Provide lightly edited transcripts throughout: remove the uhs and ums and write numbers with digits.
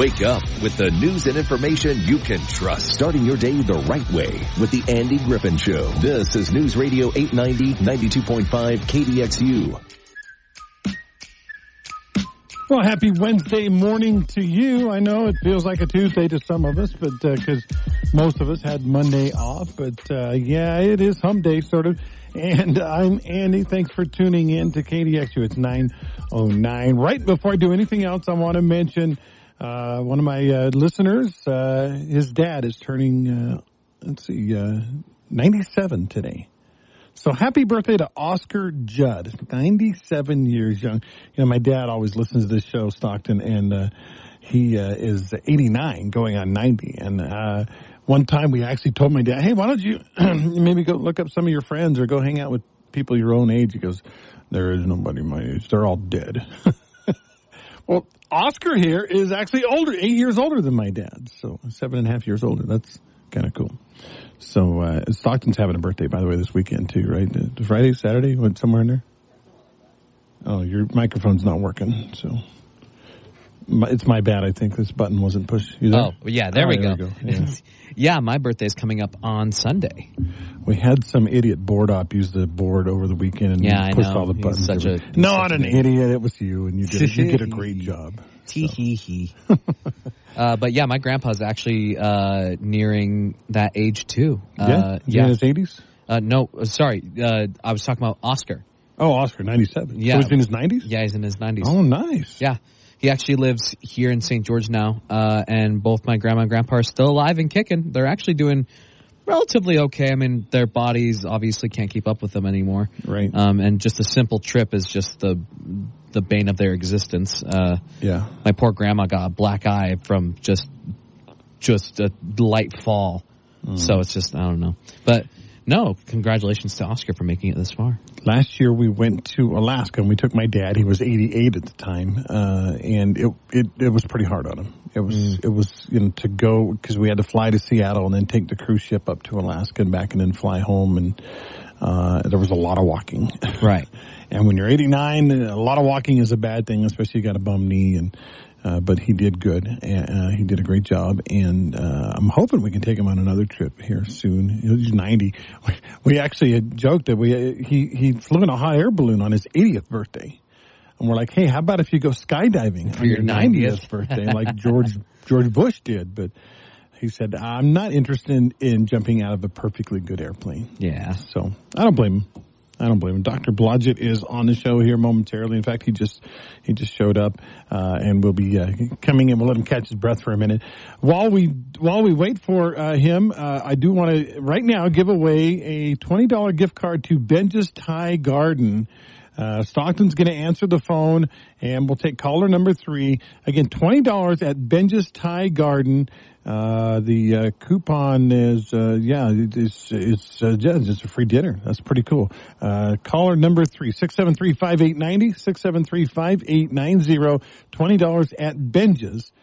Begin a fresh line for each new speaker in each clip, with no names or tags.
Wake up with the news and information you can trust. Starting your day the right way with the Andy Griffin Show. This is News Radio 890, 92.5 KDXU.
Well, happy Wednesday morning to you. I know it feels like a Tuesday to some of us, but because most of us had Monday off. But yeah, it is hump day, sort of. And I'm Andy. Thanks for tuning in to KDXU. It's 9:09. Right before I do anything else, I want to mention one of my listeners. His dad is turning, 97 today. So happy birthday to Oscar Judd, 97 years young. You know, my dad always listens to this show, Stockton, and he is 89 going on 90. And one time we actually told my dad, hey, why don't you maybe go look up some of your friends or go hang out with people your own age? He goes, there is nobody my age. They're all dead. Well, Oscar here is actually older, 8 years older than my dad. So 7.5 years older. That's kind of cool. So, Stockton's having a birthday, by the way, this weekend too, right? Friday, Saturday, somewhere in there? Oh, your microphone's not working, so. It's my bad, I think. This button wasn't pushed.
Oh, yeah, there we go.
Yeah.
Yeah, my birthday's coming up on Sunday.
We had some idiot board op use the board over the weekend and pushed all the buttons. Not an idiot. It was you, and you did a great job.
Tee-hee-hee. But yeah, my grandpa's actually nearing that age too.
Yeah? In his 80s?
No, sorry. I was talking about Oscar.
Oh, Oscar, 97.
Yeah.
So he's in his 90s?
Yeah, he's in his 90s.
Oh, nice.
Yeah. He actually lives here in St. George now, and both my grandma and grandpa are still alive and kicking. They're actually doing relatively okay. I mean, their bodies obviously can't keep up with them anymore.
Right.
And just a simple trip is just the bane of their existence.
Yeah.
My poor grandma got a black eye from just a light fall. So it's just, I don't know. But no, congratulations to Oscar for making it this far.
Last year we went to Alaska and we took my dad. He was 88 at the time, and it was pretty hard on him. It was to go because we had to fly to Seattle and then take the cruise ship up to Alaska and back and then fly home, and there was a lot of walking.
Right.
And when you're 89, a lot of walking is a bad thing, especially you got a bum knee. And but he did good. He did a great job, and I'm hoping we can take him on another trip here soon. He's 90. We actually had joked that he flew in a hot air balloon on his 80th birthday, and we're like, hey, how about if you go skydiving
for your 90th
birthday, like George Bush did? But he said, I'm not interested in jumping out of a perfectly good airplane.
Yeah.
So I don't blame him. Dr. Blodgett is on the show here momentarily. In fact, he just showed up, and we'll be coming in. We'll let him catch his breath for a minute. While we wait for him, I do want to right now give away a $20 gift card to Benja's Thai Garden. Stockton's going to answer the phone, and we'll take caller number 3. Again, $20 at Benja's Thai Garden. The coupon is, it's a free dinner. That's pretty cool. Caller number 3, 673-5890, 673-5890, $20 at Benja's,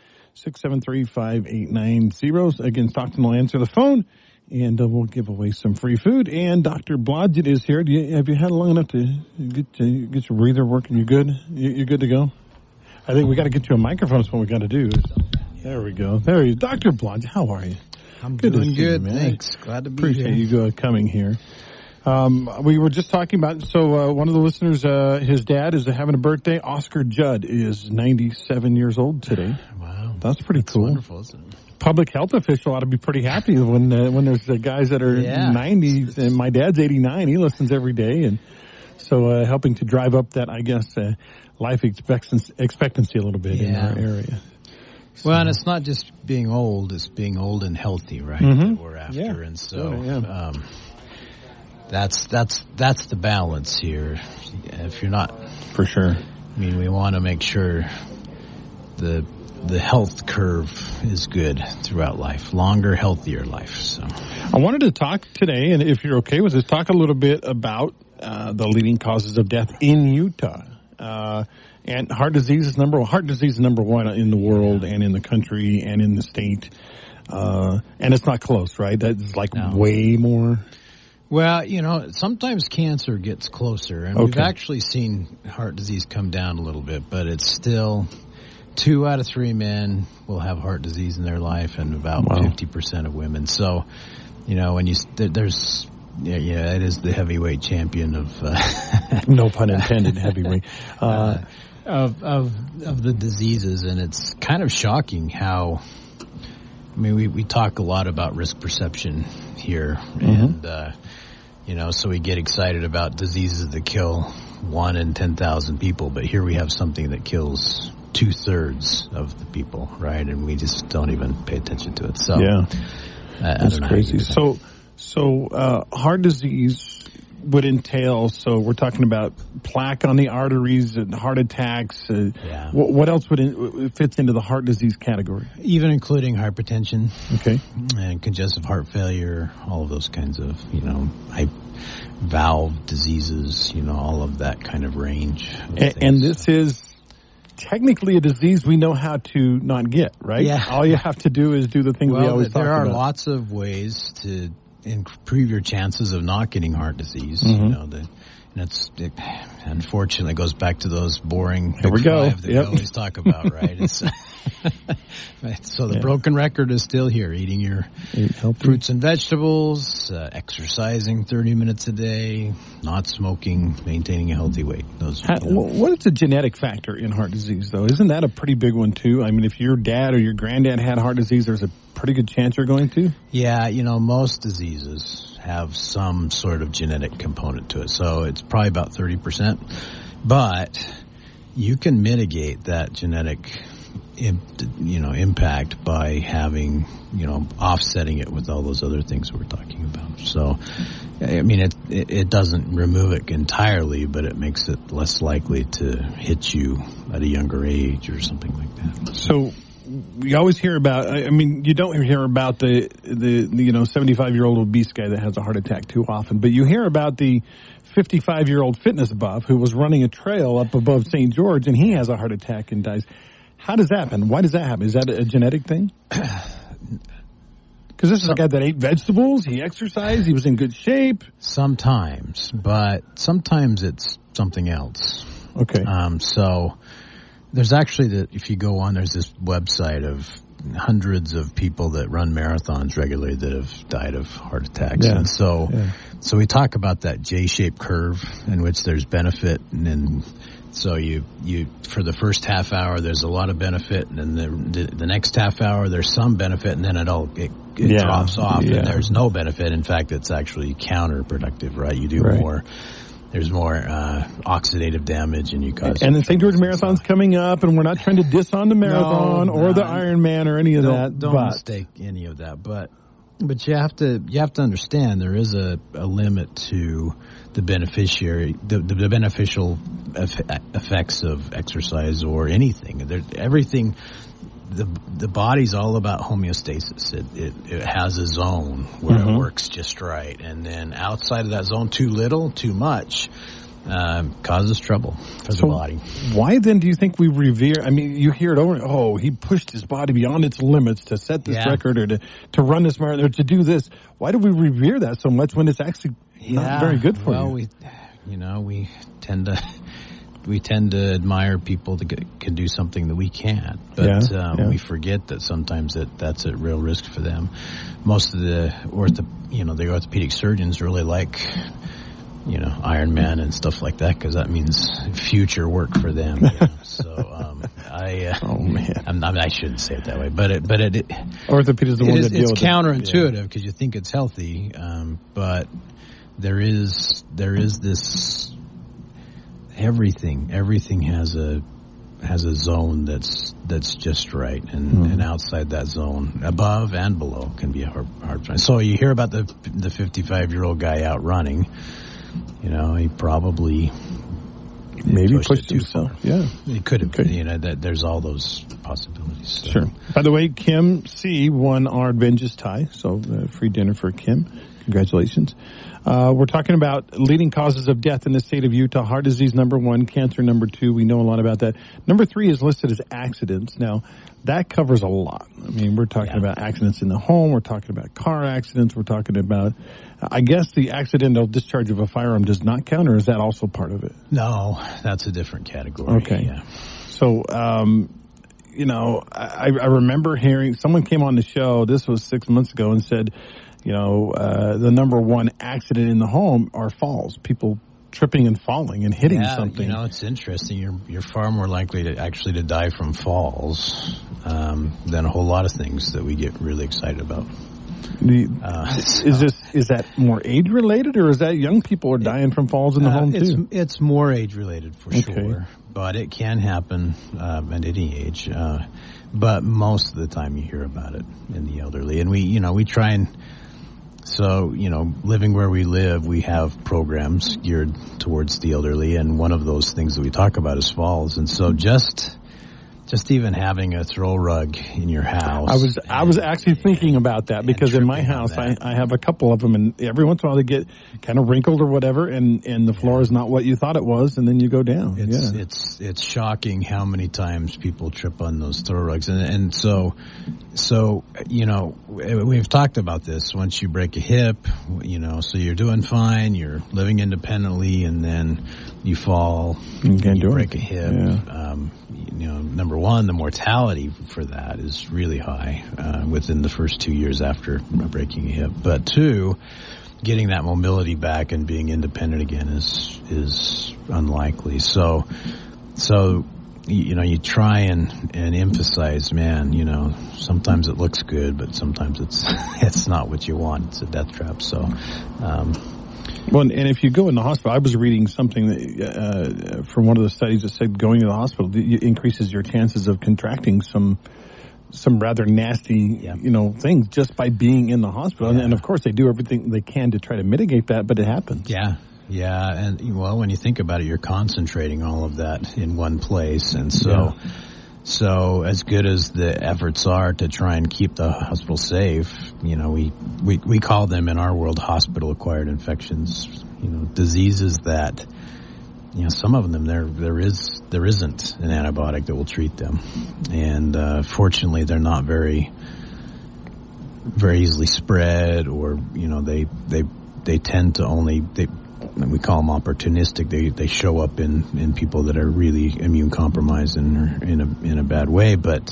673-5890. Again, Stockton will answer the phone, and we'll give away some free food. And Dr. Blodgett is here. Have you had long enough to get your breather working? You good? You're good to go? I think we got to get you a microphone. That's what we got to do. There we go. There he is. Dr. Blodgett, how are you?
I'm doing good, thanks. Glad to be here.
Appreciate you coming here. We were just talking about, one of the listeners, his dad is having a birthday. Oscar Judd is 97 years old today.
Wow.
That's pretty cool.
Wonderful, isn't it?
Public health official ought to be pretty happy when there's guys that are 90, and my dad's 89. He listens every day, and so helping to drive up that, I guess, life expectancy a little bit in our area.
So. Well, and it's not just being old; it's being old and healthy, right? That we're after, and so that's the balance here. If you're not,
for sure.
I mean, we want to make sure the health curve is good throughout life, longer, healthier life. So,
I wanted to talk today, and if you're okay with this, talk a little bit about the leading causes of death in Utah. And heart disease is number one in the world and in the country and in the state. And it's not close, right? That's way more.
Well, sometimes cancer gets closer, and we've actually seen heart disease come down a little bit, but it's still 2 out of 3 men will have heart disease in their life, and about 50% of women. So, when there's it is the heavyweight champion of
no pun intended, heavyweight
of the diseases, and it's kind of shocking how. I mean, we talk a lot about risk perception here, and so we get excited about diseases that kill 1 in 10,000 people, but here we have something that kills 2/3 of the people, right? And we just don't even pay attention to it. So
that's crazy. So heart disease would entail, so we're talking about plaque on the arteries and heart attacks. What else fits into the heart disease category?
Even including hypertension.
Okay.
And congestive heart failure, all of those kinds of, valve diseases, all of that kind of range.
And this is technically a disease we know how to not get, right?
Yeah.
All you have to do is do the things we always talk about.
There are lots of ways to improve your chances of not getting heart disease. It unfortunately goes back to those boring
Here we go.
That we always talk about, right? So the broken record is still here: eating your fruits and vegetables, exercising 30 minutes a day, not smoking, maintaining a healthy weight.
What is the genetic factor in heart disease, though? Isn't that a pretty big one too? I mean, if your dad or your granddad had heart disease, there's a pretty good chance you're going to.
Yeah, most diseases have some sort of genetic component to it, so it's probably about 30%. But you can mitigate that genetic impact by having, offsetting it with all those other things we're talking about. So, I mean, it doesn't remove it entirely, but it makes it less likely to hit you at a younger age or something like that.
So, we always hear about, I mean, you don't hear about the 75-year-old obese guy that has a heart attack too often, but you hear about the 55-year-old fitness buff who was running a trail up above St. George, and he has a heart attack and dies. How does that happen? Why does that happen? Is that a genetic thing? Because this is a guy that ate vegetables, he exercised, he was in good shape.
Sometimes, but sometimes it's something else.
Okay.
So there's actually, if you go on, there's this website of hundreds of people that run marathons regularly that have died of heart attacks.
Yeah.
And so we talk about that J-shaped curve in which there's benefit, and then so you for the first half hour there's a lot of benefit, and then the next half hour there's some benefit, and then it drops off, and there's no benefit. In fact, it's actually counterproductive, right? You do more. There's more oxidative damage, and you cause.
And the St. George Marathon's coming up, and we're not trying to diss on the marathon or the Ironman or any of that.
Don't mistake any of that, but you have to understand there is a limit to the beneficial effects of exercise or anything. Everything. The body's all about homeostasis. It has a zone where it works just right, and then outside of that zone, too little, too much, causes trouble for the body.
Why then do you think we revere? I mean, you hear it over. Oh, he pushed his body beyond its limits to set this record, or to run this marathon, or to do this. Why do we revere that so much when it's actually not very good for you?
Well, we tend to admire people that can do something that we can't, but we forget that sometimes that's at real risk for them. Most of the orthopedic surgeons really like, Ironman and stuff like that, because that means future work for them. So I shouldn't say it that way, but
orthopedic is the one that deals with it.
It's counterintuitive because you think it's healthy, but there is this. Everything has a zone that's just right, and outside that zone, above and below, can be a hard time. So you hear about the 55-year-old guy out running. He probably
maybe pushed himself. Yeah,
he could have. That there's all those possibilities. So.
Sure. By the way, Kim C won our Benji's tie, so free dinner for Kim. Congratulations. We're talking about leading causes of death in the state of Utah. Heart disease, number 1. Cancer, number 2. We know a lot about that. Number 3 is listed as accidents. Now, that covers a lot. I mean, we're talking about accidents in the home. We're talking about car accidents. We're talking about, I guess, the accidental discharge of a firearm does not count, or is that also part of it?
No, that's a different category.
Okay. Yeah. So, I remember hearing someone came on the show. This was 6 months ago, and said, the number one accident in the home are falls. People tripping and falling and hitting something.
It's interesting. You're far more likely to die from falls than a whole lot of things that we get really excited about.
Is that more age related, or is that young people are dying from falls in the home too?
It's more age related for sure, but it can happen at any age. But most of the time, you hear about it in the elderly, and we try and. So, living where we live, we have programs geared towards the elderly, and one of those things that we talk about is falls. And so just even having a throw rug in your house.
I was actually thinking about that, because in my house I have a couple of them, and every once in a while they get kind of wrinkled or whatever, and the floor is not what you thought it was, and then you go down.
It's shocking how many times people trip on those throw rugs, and so we've talked about this. Once you break a hip, so you're doing fine, you're living independently, and then you fall, you break a hip. Yeah. Number one, the mortality for that is really high within the first 2 years after breaking a hip. But two, getting that mobility back and being independent again is unlikely. So you try and emphasize, sometimes it looks good, but sometimes it's not what you want. It's a death trap. So.
Well, and if you go in the hospital, I was reading something that, from one of the studies that said going to the hospital increases your chances of contracting some rather nasty, things just by being in the hospital. Yeah. And of course, they do everything they can to try to mitigate that, but it happens.
Yeah. Yeah. And when you think about it, you're concentrating all of that in one place. And so as good as the efforts are to try and keep the hospital safe, we call them in our world hospital-acquired infections, diseases that, some of them there isn't an antibiotic that will treat them. And fortunately, they're not very, very easily spread, or, they tend to only... we call them opportunistic. They show up in people that are really immune compromised and in a bad way. But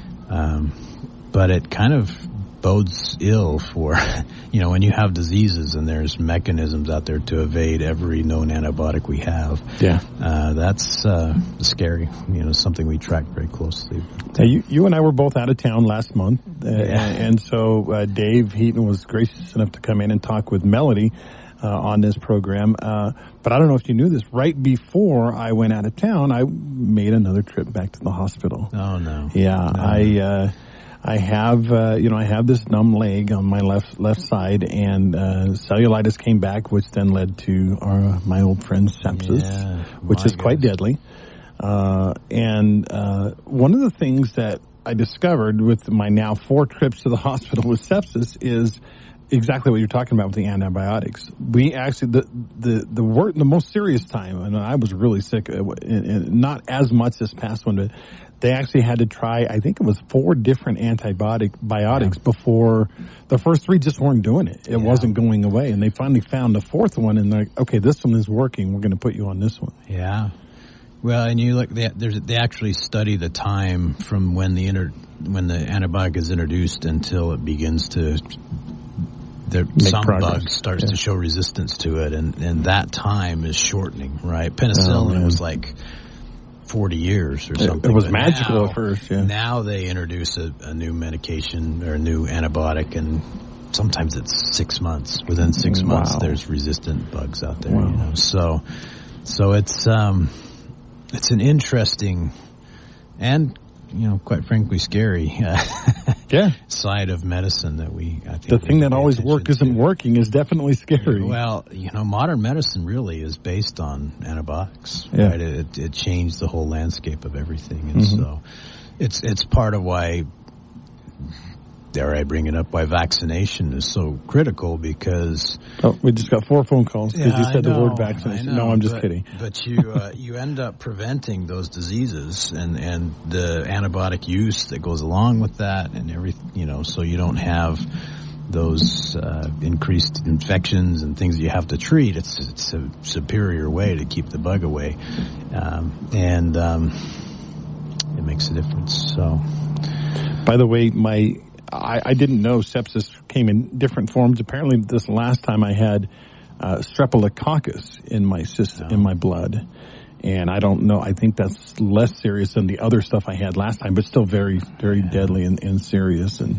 it kind of bodes ill for, when you have diseases and there's mechanisms out there to evade every known antibiotic we have.
Yeah.
That's scary. Something we track very closely.
You and I were both out of town last month. And so Dave Heaton was gracious enough to come in and talk with Melody on this program. But I don't know if you knew this. Right before I went out of town, I made another trip back to the hospital.
Oh, no.
Yeah. No. I have, I have this numb leg on my left side, and cellulitis came back, which then led to my old friend's sepsis, which is quite deadly. And one of the things that I discovered with my now 4 trips to the hospital with sepsis is exactly what you're talking about with the antibiotics. We actually, the most serious time, and I was really sick, and not as much this past one, but they actually had to try, I think it was 4 different antibiotics before the first 3 just weren't doing it. It wasn't going away. And they finally found a 4th one, and they're like, okay, this one is working. We're going to put you on this one.
Yeah. Well, and you look, they actually study the time from when the antibiotic is introduced until it begins to, some bug starts to show resistance to it, and that time is shortening, right? Penicillin was like 40 years or something.
It was magical at first,
Now they introduce a new medication or a new antibiotic, and sometimes it's 6 months. Within 6 months, there's resistant bugs out there, So it's an interesting and, quite frankly, scary side of medicine that I think
the thing that always isn't working is definitely scary.
Well, modern medicine really is based on antibiotics, right? It changed the whole landscape of everything, and so it's part of why, dare I bring it up, why vaccination is so critical, because...
Oh, we just got 4 phone calls because you said the word vaccination. No, I'm just kidding.
But you end up preventing those diseases and the antibiotic use that goes along with that and everything, so you don't have those increased infections and things that you have to treat. It's a superior way to keep the bug away. makes a difference. So,
by the way, I didn't know sepsis came in different forms. Apparently, this last time I had streptococcus in my system, in my blood. And I don't know. I think that's less serious than the other stuff I had last time, but still very, very deadly and serious. And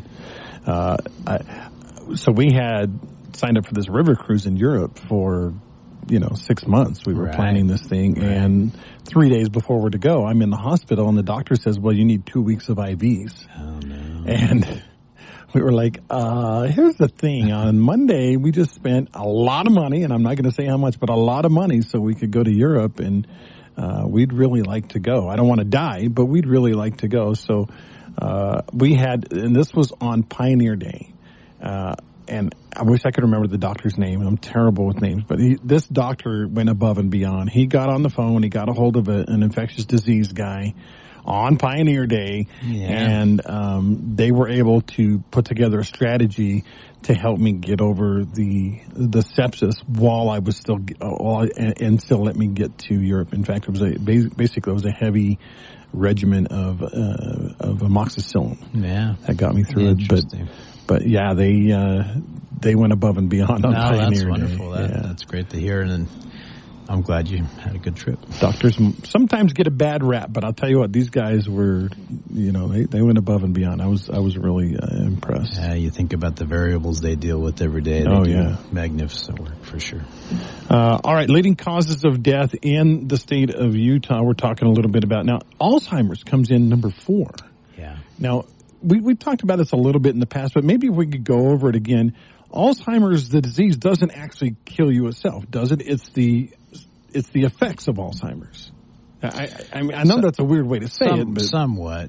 so we had signed up for this river cruise in Europe for 6 months. We were planning this thing, and 3 days before we're to go, I'm in the hospital, and the doctor says, "Well, you need 2 weeks of IVs."
Oh no!
And we were like, here's the thing. On Monday, we just spent a lot of money, and I'm not going to say how much, but a lot of money so we could go to Europe, and we'd really like to go. I don't want to die, but we'd really like to go. So we had, and this was on Pioneer Day, and I wish I could remember the doctor's name. I'm terrible with names, but this doctor went above and beyond. He got on the phone. He got a hold of an infectious disease guy on Pioneer Day, and they were able to put together a strategy to help me get over the sepsis while I was still and still let me get to Europe. In fact, it was a heavy regimen of amoxicillin.
Yeah,
that got me through it. But yeah, they went above and beyond on Pioneer Day.
That's wonderful. That's great to hear, and I'm glad you had a good trip.
Doctors sometimes get a bad rap, but I'll tell you what, these guys were, they went above and beyond. I was really impressed.
Yeah, you think about the variables they deal with every day. They do magnificent work for sure.
All right, leading causes of death in the state of Utah. We're talking a little bit about now. Alzheimer's comes in number 4.
Yeah.
Now we've talked about this a little bit in the past, but maybe if we could go over it again. Alzheimer's, the disease, doesn't actually kill you itself, does it? It's the effects of Alzheimer's. I know that's a weird way to say it, but
somewhat.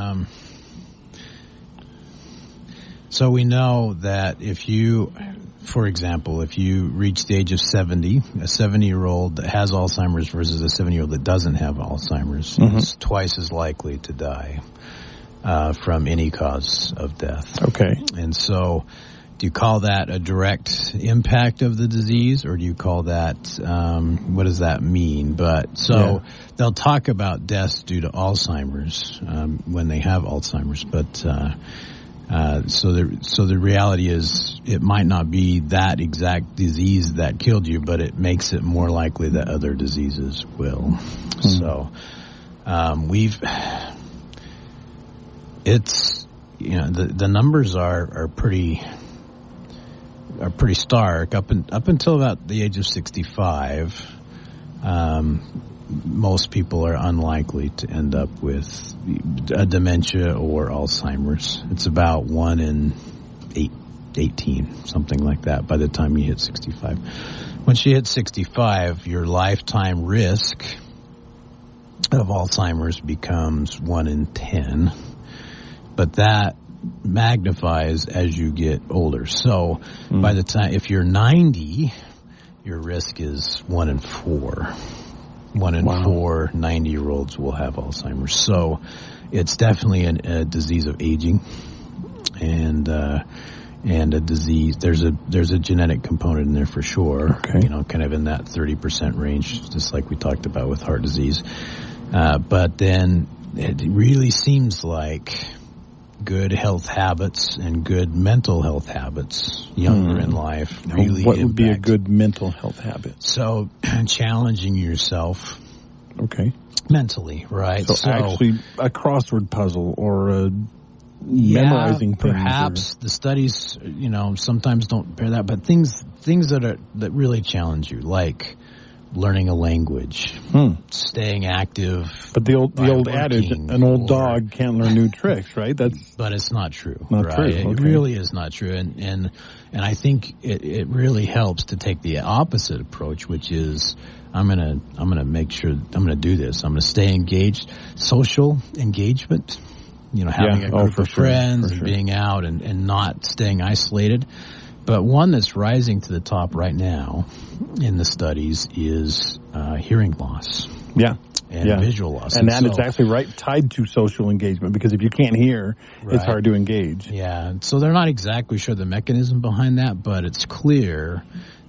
So we know that if you, for example, if you reach the age of 70, a 70-year-old that has Alzheimer's versus a 70-year-old that doesn't have Alzheimer's, is twice as likely to die from any cause of death.
Okay.
And so, do you call that a direct impact of the disease, or do you call that, what does that mean? But they'll talk about deaths due to Alzheimer's when they have Alzheimer's. But so the reality is, it might not be that exact disease that killed you, but it makes it more likely that other diseases will. So it's the numbers are pretty stark. Up until about the age of 65, most people are unlikely to end up with a dementia or Alzheimer's. It's about 1 in 18, something like that, by the time you hit 65. Once you hit 65, your lifetime risk of Alzheimer's becomes 1 in 10, but that magnifies as you get older. So by the time, if you're 90, your risk is 1 in 4. 1 in 4 90-year-olds will have Alzheimer's. So it's definitely a disease of aging, and a disease. There's a genetic component in there for sure.
Okay.
Kind of in that 30% range, just like we talked about with heart disease. But then it really seems like good health habits and good mental health habits younger in life really
What would be a good mental health habit?
So challenging yourself mentally, right?
So actually a crossword puzzle or a memorizing things.
Perhaps the studies, sometimes don't bear that, but things that really challenge you, like learning a language, staying active.
But the old adage, an old dog can't learn new tricks, right?
But it's not true.
Not true.
It really is not true. And I think it really helps to take the opposite approach, which is I'm gonna make sure I'm gonna do this. I'm gonna stay engaged. Social engagement, having a group of friends and being out and not staying isolated. But one that's rising to the top right now in the studies is hearing loss.
Yeah.
And visual loss.
And that is actually tied to social engagement, because if you can't hear, it's hard to engage.
Yeah. So they're not exactly sure the mechanism behind that, but it's clear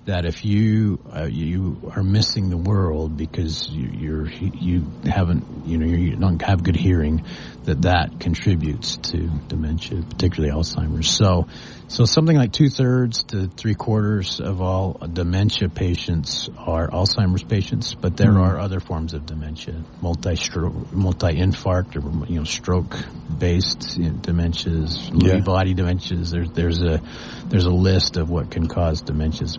that if you are missing the world because you don't have good hearing, that contributes to dementia, particularly Alzheimer's. So something like 2/3 to 3/4 of all dementia patients are Alzheimer's patients, but there are other forms of dementia, multi-infarct or stroke-based dementias, Lewy body dementias. There's a list of what can cause dementias,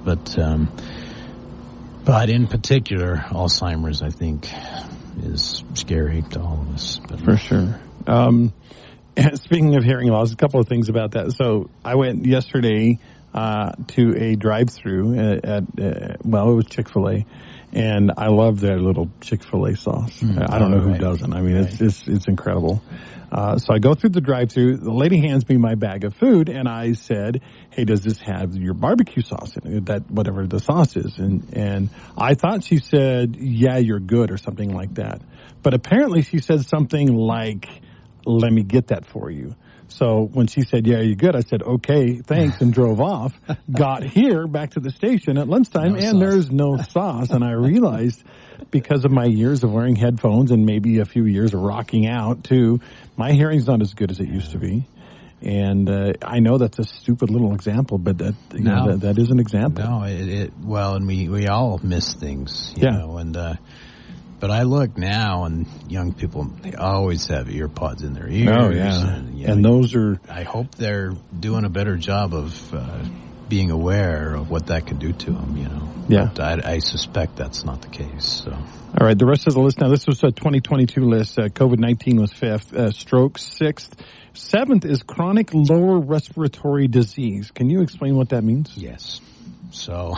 but in particular, Alzheimer's, I think, is scary to all of us.
For sure. Speaking of hearing loss, a couple of things about that. So I went yesterday to a drive-through at it was Chick-fil-A, and I love their little Chick-fil-A sauce. I don't know who doesn't. I mean, it's incredible. So I go through the drive-through. The lady hands me my bag of food, and I said, "Hey, does this have your barbecue sauce in it? That whatever the sauce is?" And I thought she said, "Yeah, you're good," or something like that. But apparently, she said something like, "Let me get that for you." So when she said, "Yeah, you're good," I said, "Okay, thanks," and drove off. Got here back to the station at lunchtime, there's no sauce. And I realized, because of my years of wearing headphones and maybe a few years of rocking out too, my hearing's not as good as it used to be. And I know that's a stupid little example, but that is an example.
No, and we all miss things, you know, and but I look now, and young people, they always have ear pods in their ears.
Oh, yeah. And those are...
I hope they're doing a better job of being aware of what that can do to them, you know.
Yeah.
But I suspect that's not the case, so...
All right, the rest of the list now. This was a 2022 list. COVID-19 was 5th, stroke 6th. 7th is chronic lower respiratory disease. Can you explain what that means?
Yes. So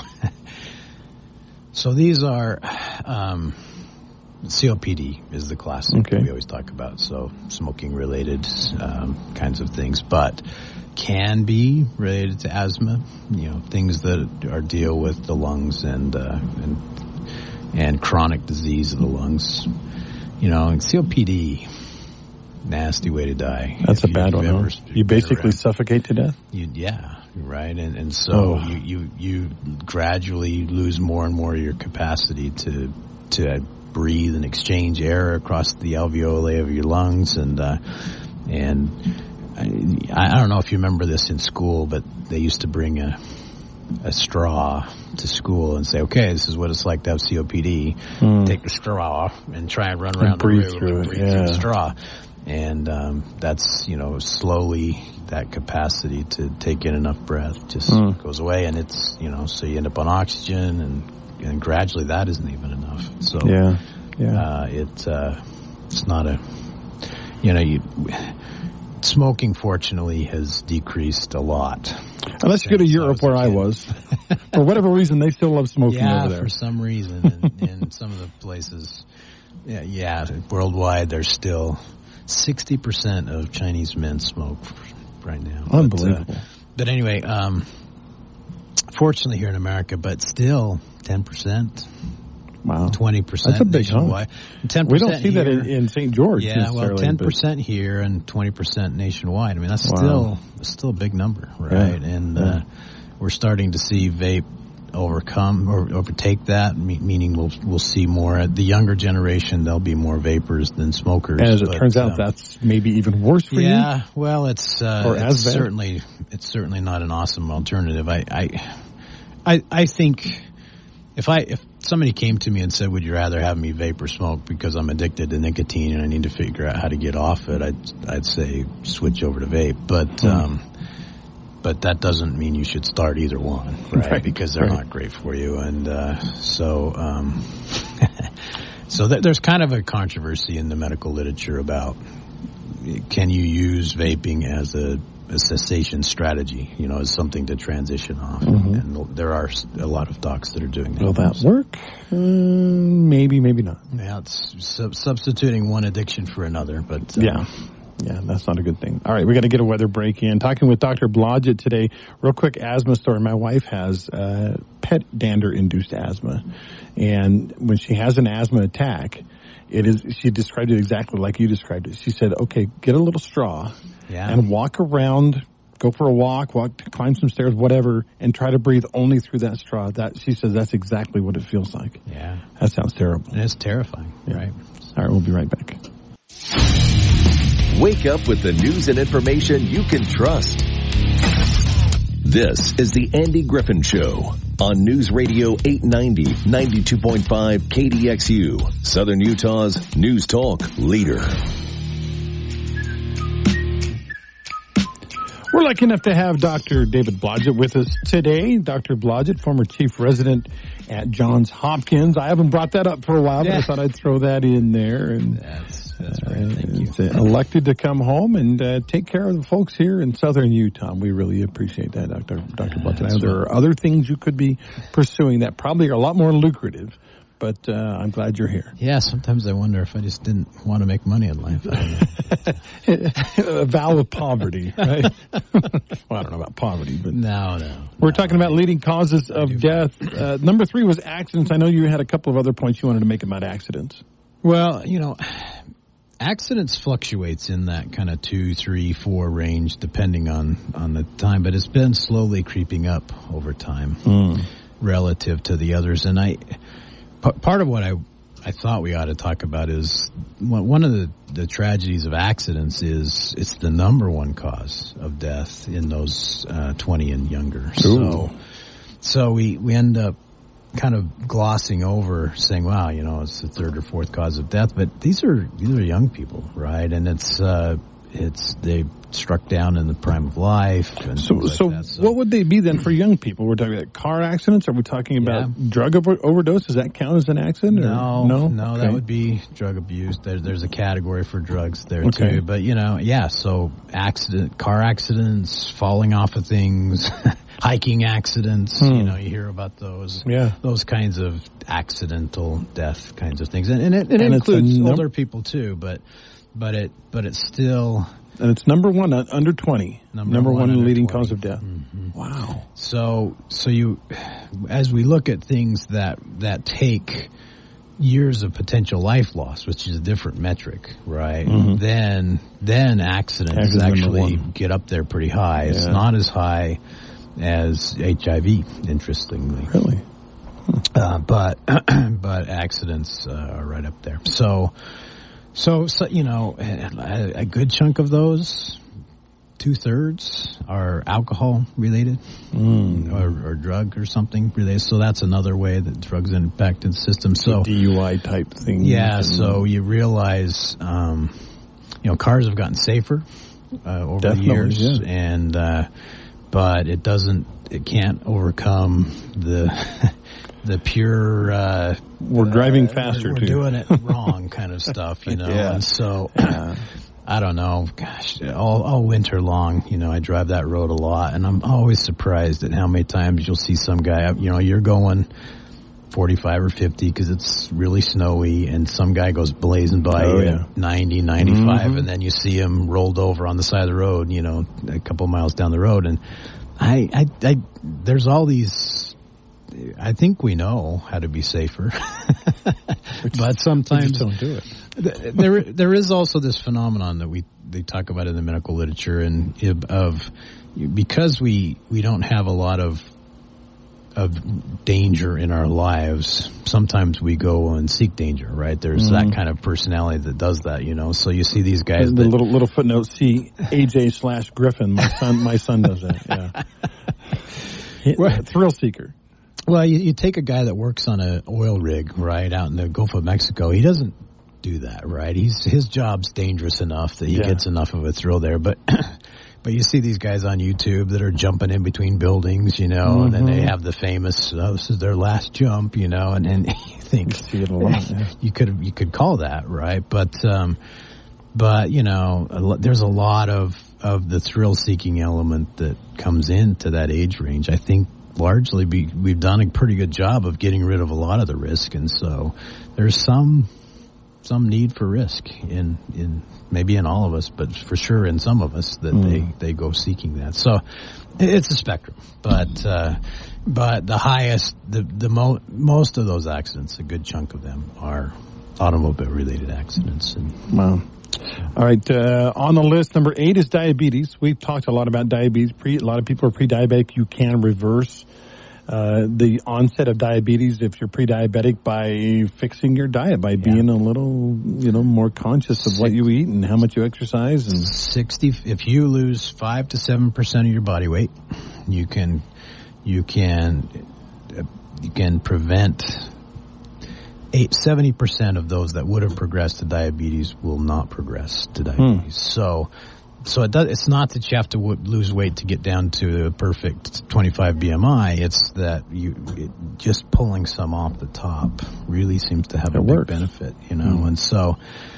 these are... COPD is the classic that we always talk about, so smoking-related kinds of things, but can be related to asthma, you know, things that deal with the lungs and chronic disease of the lungs. You know, and COPD, nasty way to die.
That's a bad one. You basically suffocate to death?
Right, and so you gradually lose more and more of your capacity to breathe and exchange air across the alveoli of your lungs, and I don't know if you remember this in school, but they used to bring a straw to school and say, "Okay, this is what it's like to have COPD. Take the straw and try and run around the room and breathe through the straw." And that's, you know, slowly that capacity to take in enough breath just goes away, and it's, you know, so you end up on oxygen, and gradually that isn't even enough. So it's not a, you know, smoking fortunately has decreased a lot.
Unless you go to Europe, where I was, for whatever reason, they still love smoking over there.
For some reason, in some of the places, worldwide, there's still 60% of Chinese men smoke right now.
Unbelievable.
But anyway, fortunately here in America, but still 10%.
Wow.
20%.
That's a big hunk.
10%
we don't see that in St. George.
Yeah, well, 10% here and 20% nationwide. I mean, that's still a big number, right? Yeah. And we're starting to see vape overcome or overtake that, meaning we'll see more. The younger generation, there'll be more vapors than smokers.
And as it turns out, that's maybe even worse for you.
Yeah, well, it's certainly not an awesome alternative. I think if somebody came to me and said, "Would you rather have me vape or smoke because I'm addicted to nicotine and I need to figure out how to get off it," I'd say switch over to vape. But that doesn't mean you should start either one, right? Because they're not great for you. And so there's kind of a controversy in the medical literature about, can you use vaping as a cessation strategy, you know, as something to transition off. And there are a lot of docs that are doing that.
Will that work? Maybe, maybe not.
Yeah, it's substituting one addiction for another, but...
Yeah, that's not a good thing. All right, we got to get a weather break in. Talking with Dr. Blodgett today. Real quick asthma story. My wife has pet dander-induced asthma. And when she has an asthma attack, she described it exactly like you described it. She said, "Okay, get a little straw and walk around, go for a walk, climb some stairs, whatever, and try to breathe only through that straw. That she says that's exactly what it feels like.
Yeah.
That sounds terrible.
And it's terrifying, right?
All right, we'll be right back.
Wake up with the news and information you can trust. This is the Andy Griffin Show on News Radio 890, 92.5 KDXU, Southern Utah's News Talk leader.
We're lucky enough to have Dr. David Blodgett with us today. Dr. Blodgett, former chief resident at Johns Hopkins. I haven't brought that up for a while, but I thought I'd throw that in there. And
That's right. Thank you.
Elected to come home and take care of the folks here in Southern Utah. We really appreciate that, Dr. Blodgett. I know there are other things you could be pursuing that probably are a lot more lucrative. But I'm glad you're here.
Yeah, sometimes I wonder if I just didn't want to make money in life.
A vow of poverty, right? Well, I don't know about poverty, but
no.
We're talking about leading causes of death. Number 3 was accidents. I know you had a couple of other points you wanted to make about accidents.
Well, accidents fluctuates in that kind of 2, 3, 4 range depending on the time, but it's been slowly creeping up over time relative to the others. And part of what I thought we ought to talk about is one of the tragedies of accidents is it's the number one cause of death in those 20 and younger. So we end up kind of glossing over saying, wow, it's the third or fourth cause of death, but these are young people, right? And it's they struck down in the prime of life. And
so what would they be then for young people? We're talking about car accidents? Are we talking about drug overdose? Does that count as an accident?
No,
okay.
That would be drug abuse. There's a category for drugs there too. But so car accidents, falling off of things, hiking accidents, you hear about those. Yeah. Those kinds of accidental death kinds of things. And it includes older people too, but it's still...
And it's number 1 under 20. Number one leading cause of death.
Mm-hmm.
Wow.
So you, as we look at things that take years of potential life loss, which is a different metric, right? Mm-hmm. Then accidents actually get up there pretty high. Yeah. It's not as high as HIV, interestingly.
Really?
But accidents are right up there. So a good chunk of those, 2/3, are alcohol related or drug or something related. So that's another way that drugs impact the system. So
DUI type thing.
Yeah. So you realize, cars have gotten safer over the years, and but it can't overcome the pure
we're driving faster
we're
too.
Doing it wrong kind of stuff, And so I don't know, gosh, all winter long, I drive that road a lot, and I'm always surprised at how many times you'll see some guy, you're going 45 or 50 because it's really snowy, and some guy goes blazing by at 90, 95, and then you see him rolled over on the side of the road, a couple miles down the road, and I there's all these. I think we know how to be safer, but sometimes
don't do it.
There is also this phenomenon that they talk about in the medical literature, and because we don't have a lot of danger in our lives, sometimes we go and seek danger, right? There's that kind of personality that does that, So you see these guys.
The little footnote: see AJ/Griffin. My son does that. Yeah, thrill seeker.
Well, you take a guy that works on an oil rig, right, out in the Gulf of Mexico. He doesn't do that, right? His job's dangerous enough that he gets enough of a thrill there. But you see these guys on YouTube that are jumping in between buildings, and then they have the famous, this is their last jump, and then you think
see it a lot,
you could call that, right? But there's a lot of the thrill-seeking element that comes into that age range. I think largely we've done a pretty good job of getting rid of a lot of the risk, and so there's some need for risk in maybe in all of us, but for sure in some of us that they go seeking that. So it's a spectrum, but the highest, most of those accidents, a good chunk of them are automobile related accidents. And
wow. All right, on the list, number 8 is diabetes. We've talked a lot about diabetes. A lot of people are pre-diabetic. You can reverse the onset of diabetes if you're pre-diabetic by fixing your diet, by being a little, more conscious of what you eat and how much you exercise. And
if you lose 5 to 7% of your body weight, you can prevent 70% of those that would have progressed to diabetes will not progress to diabetes. So it's not that you have to lose weight to get down to a perfect 25 BMI. It's that just pulling some off the top really seems to have a big benefit, And so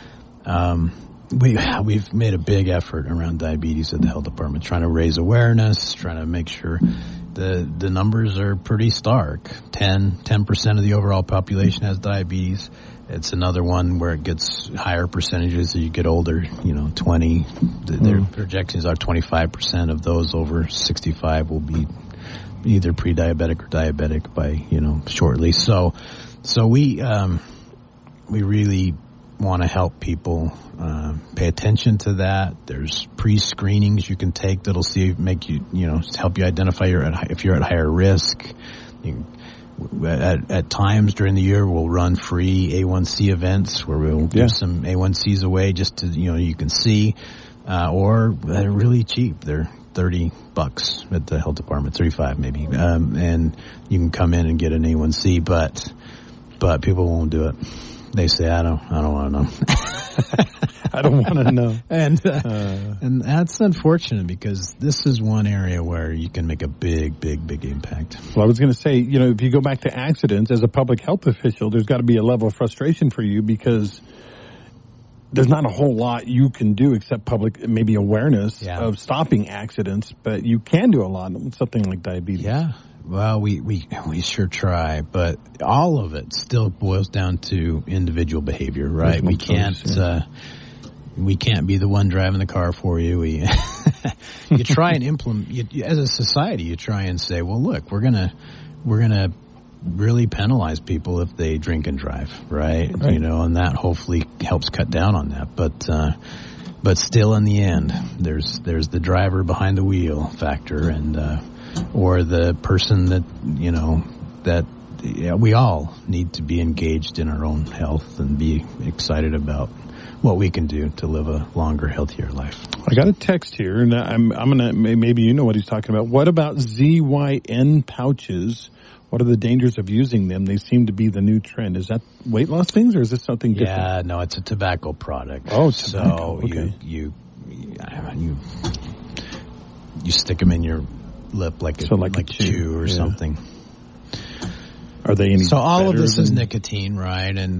we've made a big effort around diabetes at the health department, trying to raise awareness, trying to make sure the numbers are pretty stark. 10% of the overall population has diabetes. It's another one where it gets higher percentages as you get older. 20. Their projections are 25% of those over 65 will be either pre-diabetic or diabetic by shortly. So we really want to help people pay attention to that. There's pre-screenings you can take that'll help you identify if you're at higher risk. At times during the year, we'll run free A1C events where we'll give some A1Cs away just to you can see, or they're really cheap. They're $30 at the health department, $35 maybe, and you can come in and get an A1C, but people won't do it. They say, I don't want to know.
I don't want to know.
And that's unfortunate because this is one area where you can make a big, big, big impact.
Well, I was going to say, if you go back to accidents as a public health official, there's got to be a level of frustration for you because there's not a whole lot you can do except maybe awareness of stopping accidents, but you can do a lot with something like diabetes.
Yeah. Well, we sure try, but all of it still boils down to individual behavior, right? We can't be the one driving the car for you. You try and implement, as a society, you try and say, well, look, we're gonna really penalize people if they drink and drive, right? And that hopefully helps cut down on that. But still, in the end, there's the driver behind the wheel factor, and or the person that we all need to be engaged in our own health and be excited about what we can do to live a longer, healthier life.
I got a text here, and I'm gonna maybe you know what he's talking about. What about ZYN pouches? What are the dangers of using them? They seem to be the new trend. Is that weight loss things, or is this something different?
Yeah, no, it's a tobacco product.
Oh, tobacco.
So
okay.
You stick them in your lip like a chew or something.
Are they any
So all of this is nicotine, right? And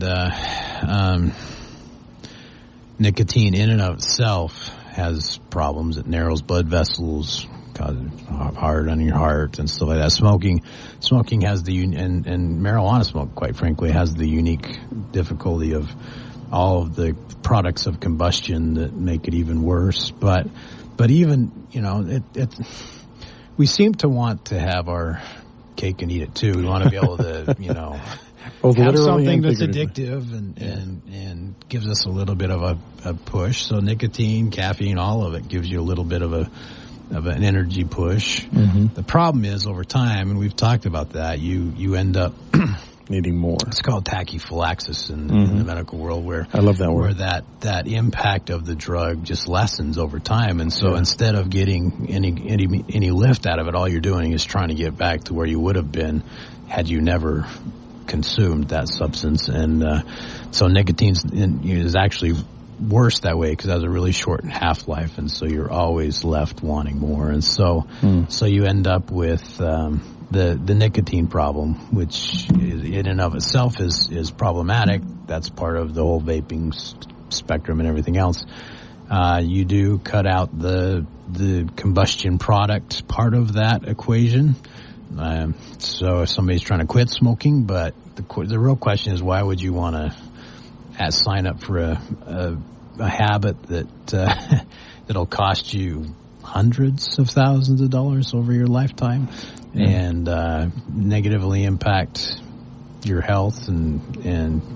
nicotine in and of itself has problems. It narrows blood vessels, causes hard on your heart and stuff like that. Smoking has and marijuana smoke, quite frankly, has the unique difficulty of all of the products of combustion that make it even worse. But even, we seem to want to have our cake and eat it too. We want to be able to, have something that's addictive and gives us a little bit of a push. So nicotine, caffeine, all of it gives you a little bit of an energy push. Mm-hmm. The problem is over time, and we've talked about that, you end up
needing more.
It's called tachyphylaxis in the medical world, where
I love that word.
Where that impact of the drug just lessens over time, and so instead of getting any lift out of it, all you're doing is trying to get back to where you would have been had you never consumed that substance. And so nicotine is actually worse that way because it has a really short half-life, and so you're always left wanting more. And so you end up with the nicotine problem, which in and of itself is problematic. That's part of the whole vaping spectrum and everything else. You do cut out the combustion product part of that equation. So if somebody's trying to quit smoking, but the real question is, why would you want to sign up for a habit that that'll cost you hundreds of thousands of dollars over your lifetime and negatively impact your health and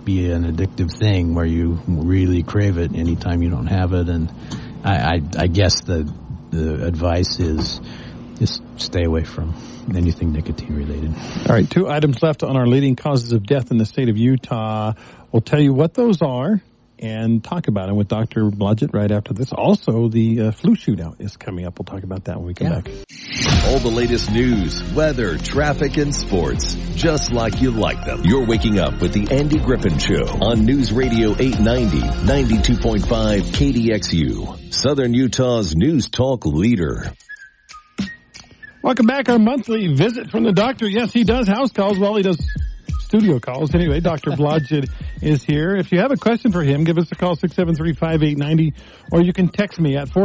be an addictive thing where you really crave it anytime you don't have it. And I guess the advice is just stay away from anything nicotine related.
All right, 2 items left on our leading causes of death in the state of Utah. We'll tell you what those are and talk about them with Dr. Blodgett right after this. Also, the flu shootout is coming up. We'll talk about that when we come back.
All the latest news, weather, traffic, and sports, just like you like them. You're waking up with the Andy Griffin Show on News Radio 890, 92.5 KDXU, Southern Utah's news talk leader.
Welcome back. Our monthly visit from the doctor. Yes, he does house calls. Well, he does studio calls. Anyway, Dr. Blodgett is here. If you have a question for him, give us a call, 673-5890, or you can text me at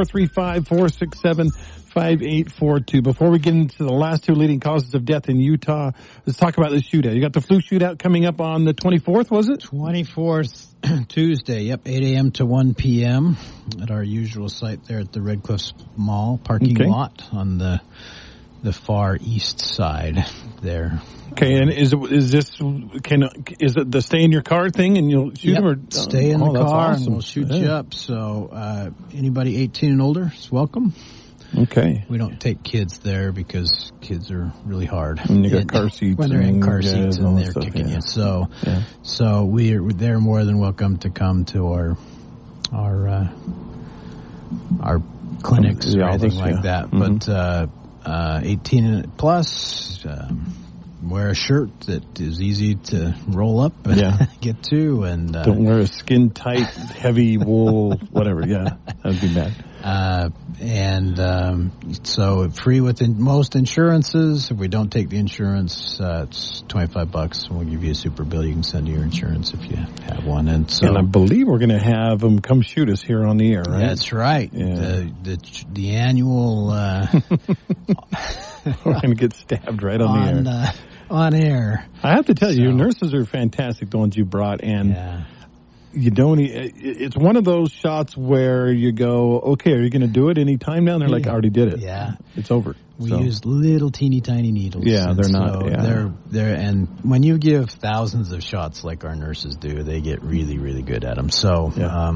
435-467-5842. Before we get into the last 2 leading causes of death in Utah, let's talk about the shootout. You got the flu shootout coming up on the 24th, was it?
24th, Tuesday, 8 a.m. to 1 p.m. at our usual site there at the Red Cliffs Mall parking lot on the far east side there.
Okay, and is it the stay in your car thing and you'll shoot them? Or
stay in the car and we'll shoot you up. So anybody 18 and older is welcome.
Okay.
We don't take kids there because kids are really hard.
When you got car seats.
When they're in car seats and they're kicking you. So they're more than welcome to come to our clinics or anything like that. Mm-hmm. But 18 and plus, wear a shirt that is easy to roll up and get to. And
don't wear a skin-tight, heavy wool, whatever. Yeah, that would be bad.
So free with most insurances. If we don't take the insurance, it's $25. We'll give you a super bill you can send to your insurance if you have one. And
I believe we're going to have them come shoot us here on the air, right?
That's right. Yeah. The annual.
We're going to get stabbed right on the air.
On air.
I have to tell you, your nurses are fantastic, the ones you brought, and you don't. It's one of those shots where you go, okay, are you going to do it any time now? And they're like, I already did it.
Yeah,
it's over.
We used little teeny tiny needles.
Yeah, they're not.
They're and when you give thousands of shots like our nurses do, they get really really good at them. So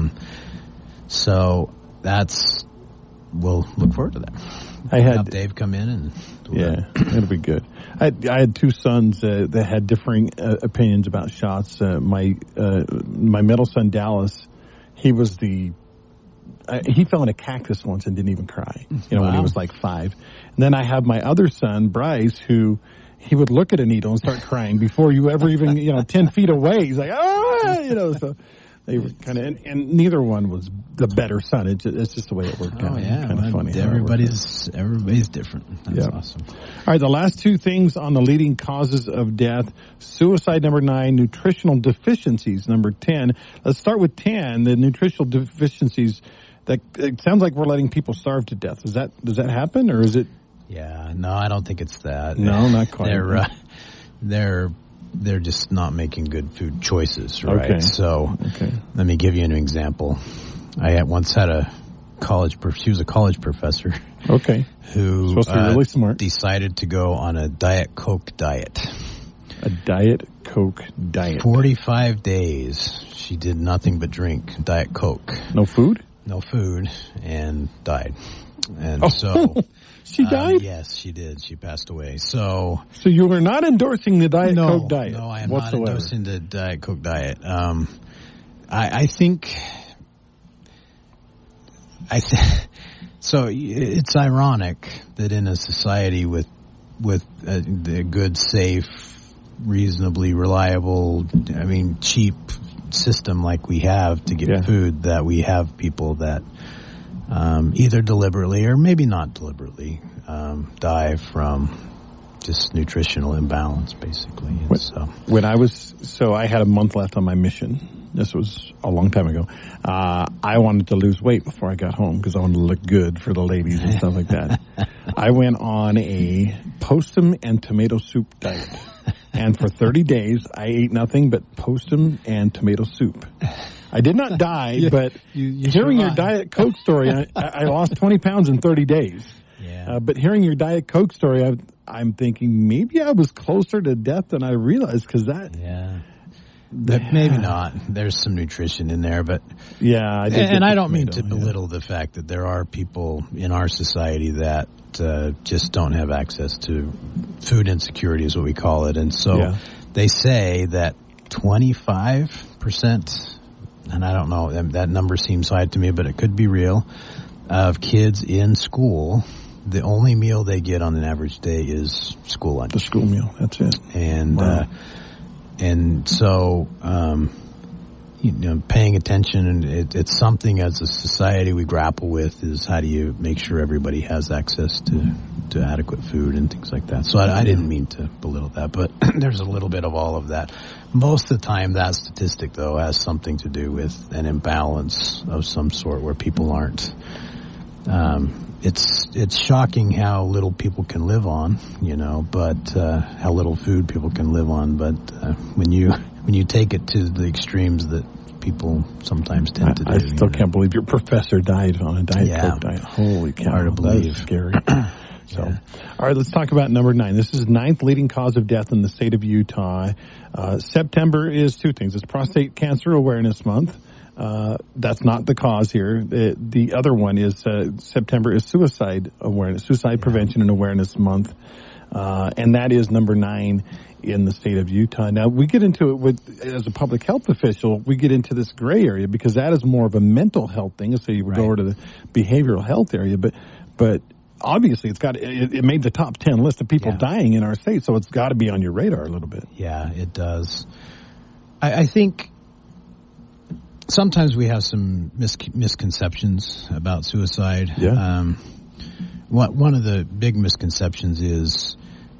that's we'll look forward to that.
I had
Dave come in and
it'll be good. I had 2 sons that had differing opinions about shots. My middle son Dallas, he was he fell in a cactus once and didn't even cry. When he was like 5. And then I have my other son Bryce, who he would look at a needle and start crying before you ever even 10 feet away. He's like so. They were kind of, and neither one was the better son. It's just the way it worked out.
Yeah,
kind of funny.
Everybody's different. That's awesome.
All right, the last 2 things on the leading causes of death: suicide, number 9; nutritional deficiencies, number 10. Let's start with 10. The nutritional deficiencies. That it sounds like we're letting people starve to death. Does that happen, or is it?
Yeah, no, I don't think it's that.
No, not quite.
They're just not making good food choices, right?
Okay.
So let me give you an example. I once had she was a college professor.
Okay.
Who
supposed to be really smart.
Decided to go on a Diet Coke diet.
A Diet Coke diet.
45 days. She did nothing but drink Diet Coke.
No food?
No food, and died. And so
she died?
Yes, she did. She passed away. So
you were not endorsing the Diet Coke diet?
No, I am not endorsing the Diet Coke diet. I think so. It's ironic that in a society with a good, safe, reasonably reliable, cheap system like we have to get food, that we have people that either deliberately or maybe not deliberately die from just nutritional imbalance, basically.
I had a month left on my mission. This was a long time ago. I wanted to lose weight before I got home because I wanted to look good for the ladies and stuff like that. I went on a possum and tomato soup diet. And for 30 days, I ate nothing but possum and tomato soup. I did not die, but hearing your Diet Coke story, I lost 20 pounds in 30 days.
Yeah.
But hearing your Diet Coke story, I'm thinking maybe I was closer to death than I realized, because that...
Yeah. maybe not. There's some nutrition in there, but
yeah,
and I don't mean to belittle the fact that there are people in our society that just don't have access to food insecurity, is what we call it, and so they say that 25%, and I don't know, that number seems high to me, but it could be real, of kids in school, the only meal they get on an average day is school lunch.
The school meal, that's it.
And and so paying attention, and it's something as a society we grapple with, is how do you make sure everybody has access to adequate food and things like that. So I didn't mean to belittle that, but there's a little bit of all of that. Most of the time, that statistic, though, has something to do with an imbalance of some sort where people aren't. It's shocking how little people can live on, but how little food people can live on. But when you take it to the extremes that people sometimes tend to do.
I still can't believe your professor died on a Diet Coke diet. Holy cow.
Hard to believe.
That's scary. So, all right, let's talk about number 9. This is 9th leading cause of death in the state of Utah. September is 2 things. It's Prostate Cancer Awareness Month. That's not the cause here. The other one is September is Suicide Prevention and Awareness Month. And that is number 9 in the state of Utah. Now, we get into it as a public health official, we get into this gray area because that is more of a mental health thing. So you would go over to the behavioral health area, but obviously it made the top 10 list of people dying in our state, so it's got to be on your radar a little bit.
Yeah, it does. I think sometimes we have some misconceptions about suicide.
Yeah.
One of the big misconceptions is,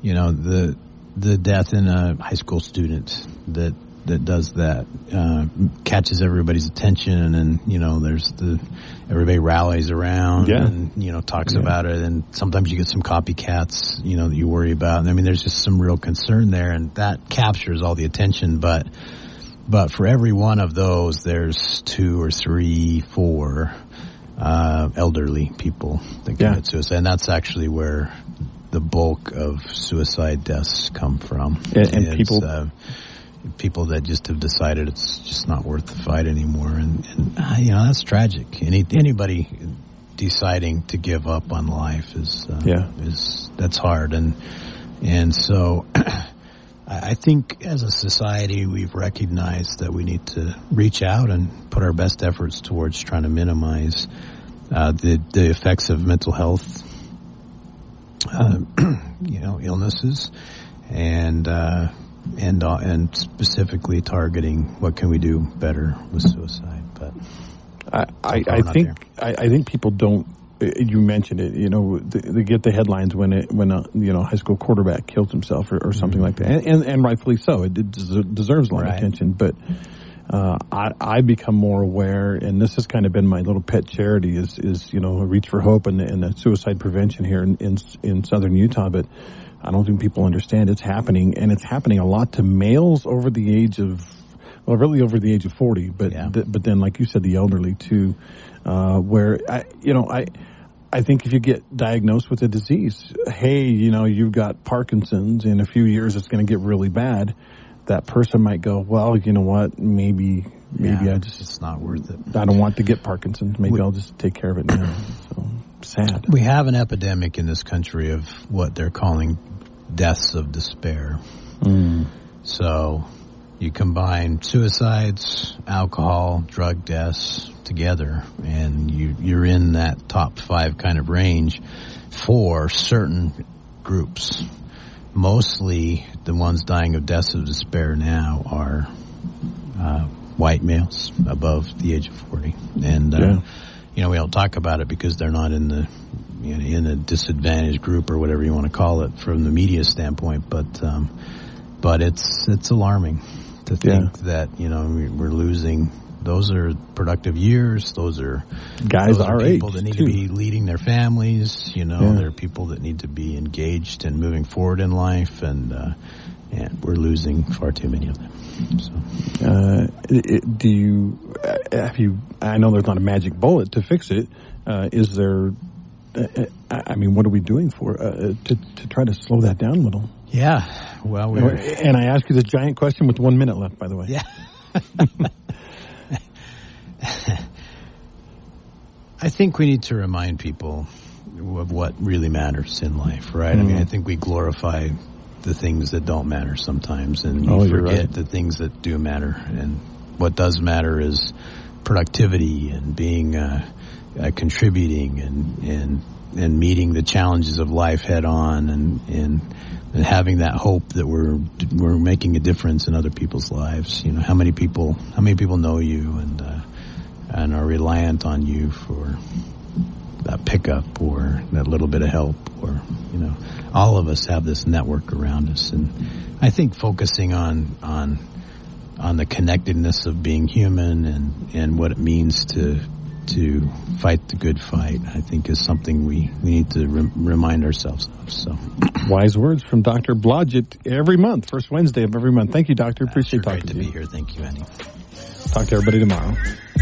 the death in a high school student that does that, catches everybody's attention, and there's everybody rallies around and talks about it, and sometimes you get some copycats that you worry about. I mean, there's just some real concern there, and that captures all the attention. But for every one of those, there's 2 or 3, 4 elderly people that commit suicide, and that's actually where the bulk of suicide deaths come from.
And
people that just have decided it's just not worth the fight anymore, and that's tragic. Anybody deciding to give up on life is that's hard, and so I think as a society we've recognized that we need to reach out and put our best efforts towards trying to minimize the effects of mental health illnesses, and specifically targeting what can we do better with suicide. But
I think people don't. You mentioned it. They get the headlines when a high school quarterback kills himself or something like that, and rightfully so. It deserves a lot of attention. But I become more aware, and this has kind of been my little pet charity is Reach for Hope and the suicide prevention here in southern Utah. But I don't think people understand it's happening, and it's happening a lot to males over the age of, really over the age of 40. But then, like you said, the elderly too, where I think if you get diagnosed with a disease, hey, you've got Parkinson's, in a few years it's going to get really bad. That person might go, well, you know what, maybe
it's not worth it.
I don't want to get Parkinson's. Maybe I'll just take care of it now. So sad.
We have an epidemic in this country of what they're calling deaths of despair. So you combine suicides, alcohol, drug deaths together, and you're in that top 5 kind of range for certain groups. Mostly the ones dying of deaths of despair now are white males above the age of 40. And, we don't talk about it because they're not in the in a disadvantaged group or whatever you want to call it from the media standpoint. But it's alarming to think that, we're losing. Those are productive years. Those are
guys
our people
age
that need
too.
to be leading their families. There are people that need to be engaged and moving forward in life, and we're losing far too many of them. So.
I know there's not a magic bullet to fix it. Is there? What are we doing to try to slow that down a little?
Yeah. Well,
and I ask you this giant question with 1 minute left, by the way.
Yeah. I think we need to remind people of what really matters in life, right? I mean, I think we glorify the things that don't matter sometimes, and we forget the things that do matter. And what does matter is productivity and being contributing and meeting the challenges of life head on, and having that hope that we're making a difference in other people's lives. You know, how many people know you and are reliant on you for that pickup or that little bit of help, or, you know, all of us have this network around us. And I think focusing on the connectedness of being human and what it means to fight the good fight, I think is something we need to remind ourselves of. So,
wise words from Dr. Blodgett every month, first Wednesday of every month. Thank you, Doctor. Appreciate talking to you.
Great to be here. Thank you, Andy.
Talk to everybody tomorrow.